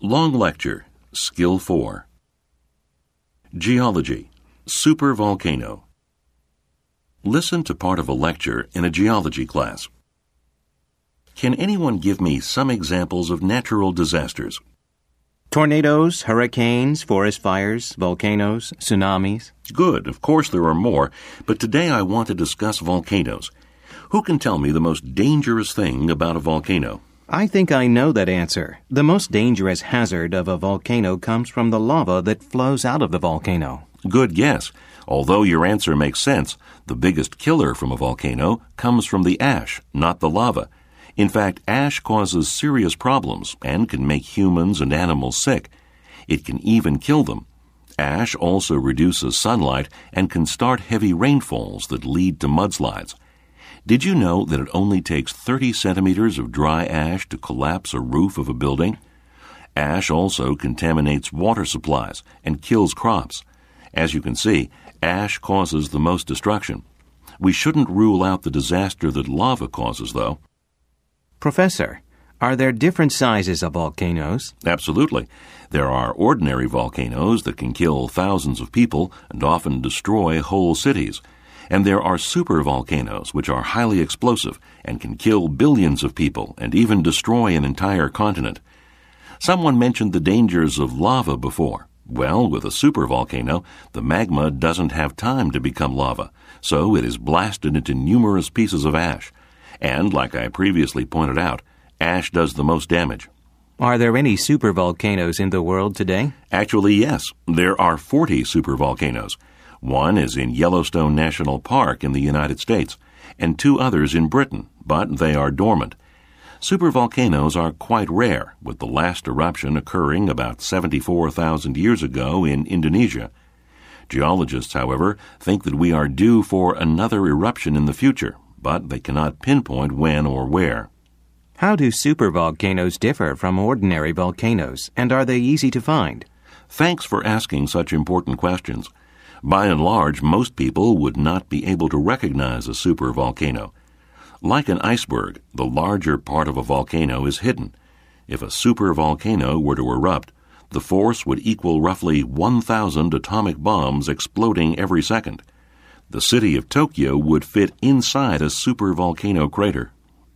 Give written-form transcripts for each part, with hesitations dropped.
Long Lecture, Skill 4. Geology, Supervolcano. Listen to part of a lecture in a geology class. Can anyone give me some examples of natural disasters? Tornadoes, hurricanes, forest fires, volcanoes, tsunamis. Good, of course there are more, but today I want to discuss volcanoes. Who can tell me the most dangerous thing about a volcano? I think I know that answer. The most dangerous hazard of a volcano comes from the lava that flows out of the volcano. Good guess. Although your answer makes sense, the biggest killer from a volcano comes from the ash, not the lava. In fact, ash causes serious problems and can make humans and animals sick. It can even kill them. Ash also reduces sunlight and can start heavy rainfalls that lead to mudslides. Did you know that it only takes 30 centimeters of dry ash to collapse a roof of a building? Ash also contaminates water supplies and kills crops. As you can see, ash causes the most destruction. We shouldn't rule out the disaster that lava causes, though. Professor, are there different sizes of volcanoes? Absolutely. There are ordinary volcanoes that can kill thousands of people and often destroy whole cities. And there are supervolcanoes, which are highly explosive and can kill billions of people and even destroy an entire continent. Someone mentioned the dangers of lava before. Well, with a supervolcano, the magma doesn't have time to become lava, so it is blasted into numerous pieces of ash. And, like I previously pointed out, ash does the most damage. Are there any supervolcanoes in the world today? Actually, yes. There are 40 supervolcanoes. One is in Yellowstone National Park in the United States, and 2 others in Britain, but they are dormant. Supervolcanoes are quite rare, with the last eruption occurring about 74,000 years ago in Indonesia. Geologists, however, think that we are due for another eruption in the future, but they cannot pinpoint when or where. How do supervolcanoes differ from ordinary volcanoes, and are they easy to find? Thanks for asking such important questions. By and large, most people would not be able to recognize a supervolcano. Like an iceberg, the larger part of a volcano is hidden. If a supervolcano were to erupt, the force would equal roughly 1,000 atomic bombs exploding every second. The city of Tokyo would fit inside a supervolcano crater.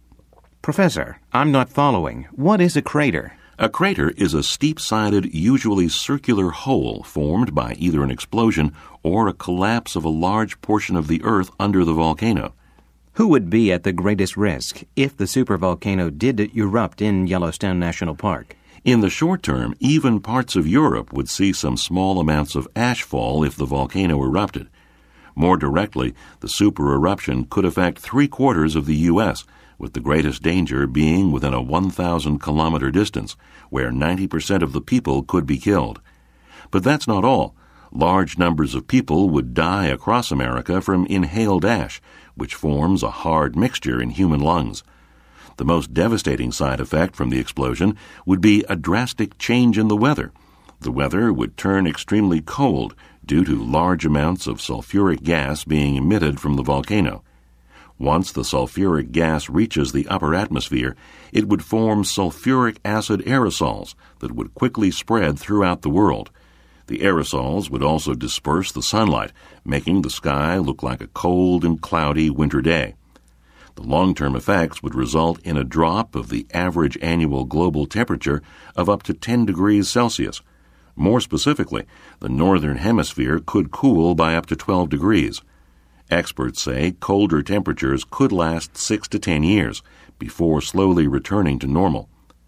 Professor, I'm not following. What is a crater? A crater is a steep-sided, usually circular hole formed by either an explosion or a collapse of a large portion of the earth under the volcano. Who would be at the greatest risk if the supervolcano did erupt in Yellowstone National Park? In the short term, even parts of Europe would see some small amounts of ash fall if the volcano erupted. More directly, the supereruption could affect 3/4 of the U.S., with the greatest danger being within a 1,000-kilometer distance, where 90% of the people could be killed. But that's not all. Large numbers of people would die across America from inhaled ash, which forms a hard mixture in human lungs. The most devastating side effect from the explosion would be a drastic change in the weather. The weather would turn extremely cold due to large amounts of sulfuric gas being emitted from the volcano. Once the sulfuric gas reaches the upper atmosphere, it would form sulfuric acid aerosols that would quickly spread throughout the world. The aerosols would also disperse the sunlight, making the sky look like a cold and cloudy winter day. The long-term effects would result in a drop of the average annual global temperature of up to 10 degrees Celsius. More specifically, the northern hemisphere could cool by up to 12 degrees. Experts say colder temperatures could last 6 to 10 years before slowly returning to normal.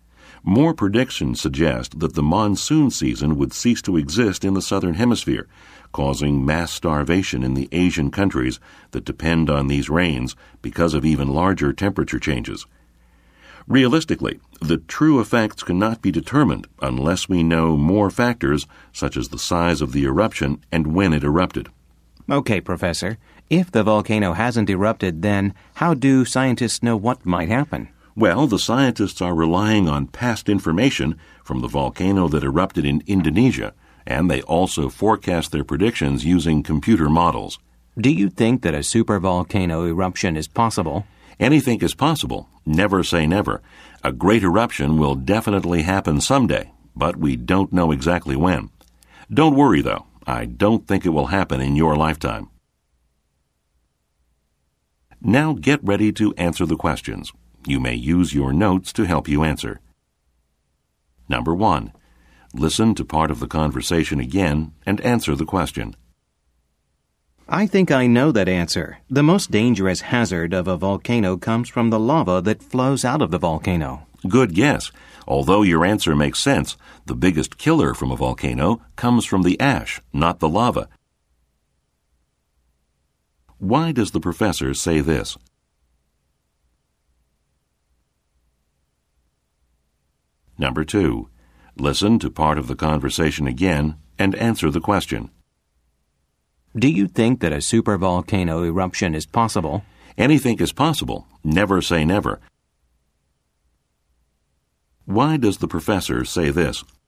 More predictions suggest that the monsoon season would cease to exist in the southern hemisphere, causing mass starvation in the Asian countries that depend on these rains because of even larger temperature changes. Realistically, the true effects cannot be determined unless we know more factors such as the size of the eruption and when it erupted. Okay, Professor. If the volcano hasn't erupted, then how do scientists know what might happen? Well, the scientists are relying on past information from the volcano that erupted in Indonesia, and they also forecast their predictions using computer models. Do you think that a supervolcano eruption is possible? Anything is possible. Never say never. A great eruption will definitely happen someday, but we don't know exactly when. Don't worry, though. I don't think it will happen in your lifetime. Now get ready to answer the questions. You may use your notes to help you answer. Number 1. Listen to part of the conversation again and answer the question. I think I know that answer. The most dangerous hazard of a volcano comes from the lava that flows out of the volcano. Good guess. Although your answer makes sense, the biggest killer from a volcano comes from the ash, not the lava. Why does the professor say this? Number 2. Listen to part of the conversation again and answer the question. Do you think that a supervolcano eruption is possible? Anything is possible. Never say never. Why does the professor say this?